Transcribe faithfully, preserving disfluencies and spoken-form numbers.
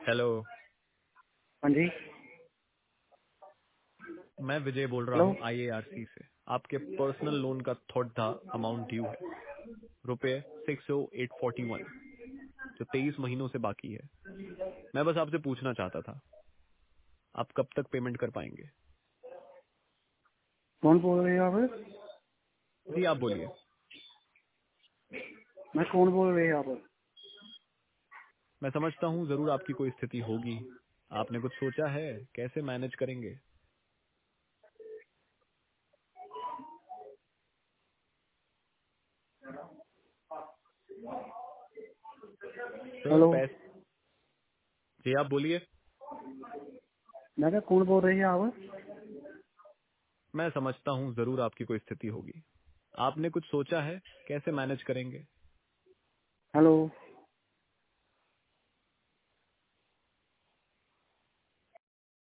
Hello. हाँ जी। मैं विजय बोल रहा हेलो। हूँ आईएआरसी से। आपके पर्सनल लोन का थोड़ा था अमाउंट ड्यू है, रुपए six O eight forty one, जो तेईस महीनों से बाकी है। मैं बस आपसे पूछना चाहता था, आप कब तक पेमेंट कर पाएंगे? कौन बोल रहे हैं आप? जी आप बोलिए। मैं कौन बोल रहे हैं आप? मैं समझता हूँ जरूर आपकी कोई स्थिति होगी। आपने कुछ सोचा है कैसे मैनेज करेंगे? Sir hello. पैसे। जी आप बोलिए। मैं क्या कौन बोल रहे हैं आप? मैं समझता हूँ जरूर आपकी कोई स्थिति होगी। आपने कुछ सोचा है कैसे मैनेज करेंगे? हेलो।